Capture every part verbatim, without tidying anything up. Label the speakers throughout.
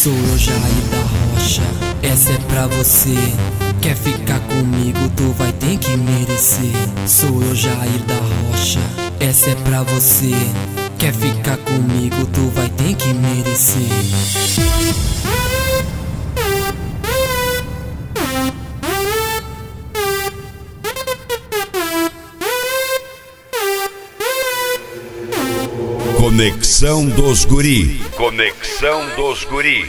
Speaker 1: Sou eu, Jair da Rocha, essa é pra você. Quer ficar comigo, tu vai ter que merecer. Sou eu, Jair da Rocha, essa é pra você. Quer ficar comigo, tu vai ter que merecer.
Speaker 2: Conexão dos Guri. Conexão dos Guri.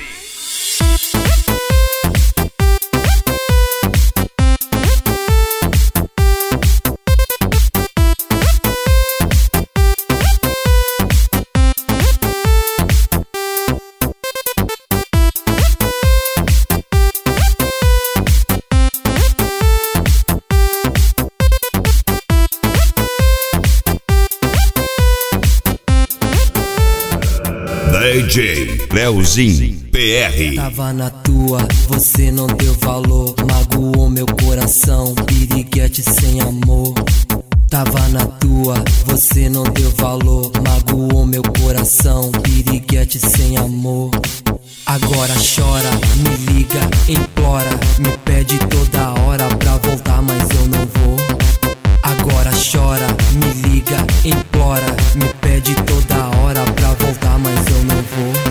Speaker 2: D J Leozinho P R.
Speaker 1: Tava na tua, você não deu valor, magoou meu coração, piriguete sem amor. Tava na tua, você não deu valor, magoou meu coração, piriguete sem amor. Agora chora, me liga, implora, me pede toda hora pra voltar, mas eu não vou. Agora chora, me liga, implora, me pede toda hora pra voltar, mas eu não vou.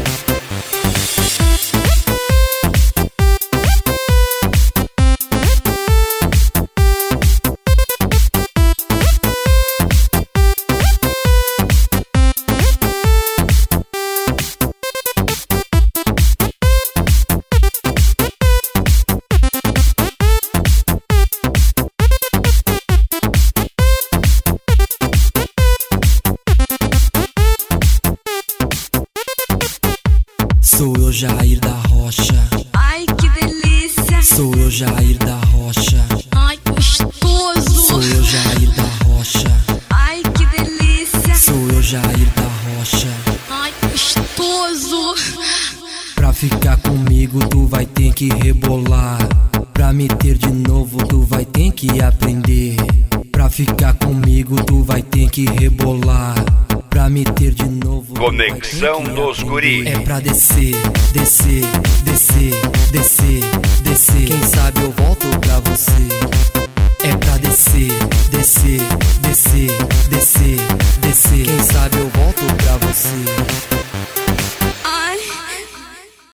Speaker 1: Sou eu, Jair da Rocha.
Speaker 3: Ai, que delícia.
Speaker 1: Sou eu, Jair da Rocha.
Speaker 3: Ai, gostoso.
Speaker 1: Sou eu, Jair da Rocha.
Speaker 3: Ai, que delícia.
Speaker 1: Sou eu, Jair da Rocha.
Speaker 3: Ai, gostoso.
Speaker 1: Pra ficar comigo tu vai ter que rebolar. Pra me ter de novo tu vai ter que aprender. Pra ficar comigo tu vai ter que rebolar. Pra me ter de novo.
Speaker 2: Conexão dos Guri.
Speaker 1: É pra descer, descer,